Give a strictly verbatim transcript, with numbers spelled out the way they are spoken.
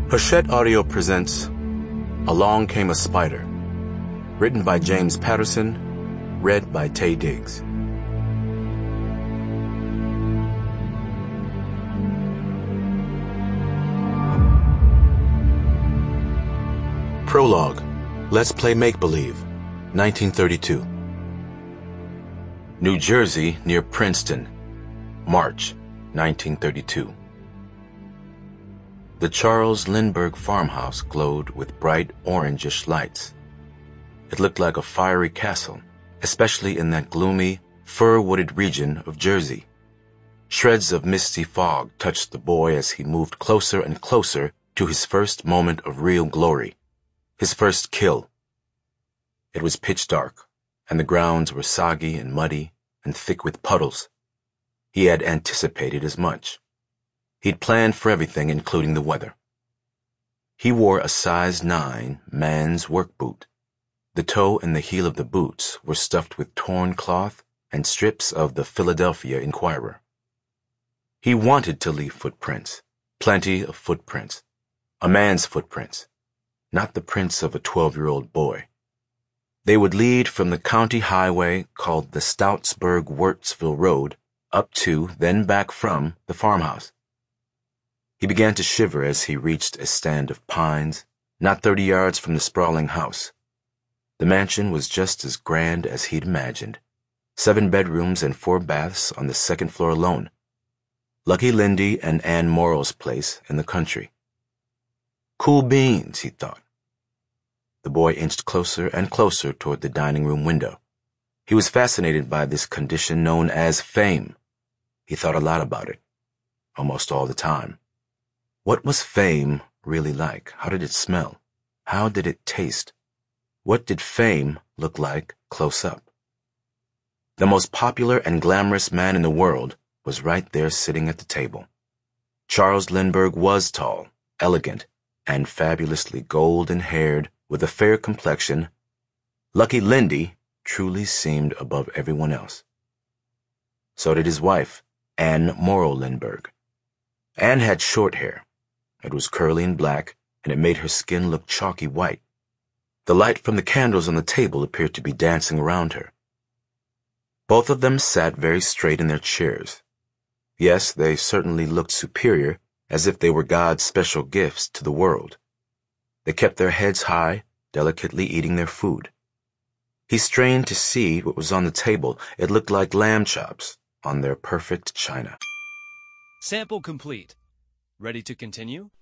Hachette Audio presents Along Came a Spider, written by James Patterson, read by Taye Diggs. Prologue. Let's Play Make-Believe, nineteen thirty-two. New Jersey, near Princeton, March, nineteen thirty-two. The Charles Lindbergh farmhouse glowed with bright orangish lights. It looked like a fiery castle, especially in that gloomy, fir-wooded region of Jersey. Shreds of misty fog touched the boy as he moved closer and closer to his first moment of real glory, his first kill. It was pitch dark, and the grounds were soggy and muddy and thick with puddles. He had anticipated as much. He'd planned for everything, including the weather. He wore a size nine man's work boot. The toe and the heel of the boots were stuffed with torn cloth and strips of the Philadelphia Inquirer. He wanted to leave footprints, plenty of footprints, a man's footprints, not the prints of a twelve-year-old boy. They would lead from the county highway called the Stoutsburg-Wurtsville Road up to, then back from, the farmhouse. He began to shiver as he reached a stand of pines, not thirty yards from the sprawling house. The mansion was just as grand as he'd imagined. Seven bedrooms and four baths on the second floor alone. Lucky Lindy and Ann Morrow's place in the country. Cool beans, he thought. The boy inched closer and closer toward the dining room window. He was fascinated by this condition known as fame. He thought a lot about it, almost all the time. What was fame really like? How did it smell? How did it taste? What did fame look like close up? The most popular and glamorous man in the world was right there sitting at the table. Charles Lindbergh was tall, elegant, and fabulously golden-haired with a fair complexion. Lucky Lindy truly seemed above everyone else. So did his wife, Ann Morrow Lindbergh. Ann had short hair. It was curly and black, and it made her skin look chalky white. The light from the candles on the table appeared to be dancing around her. Both of them sat very straight in their chairs. Yes, they certainly looked superior, as if they were God's special gifts to the world. They kept their heads high, delicately eating their food. He strained to see what was on the table. It looked like lamb chops on their perfect china. Sample complete. Ready to continue?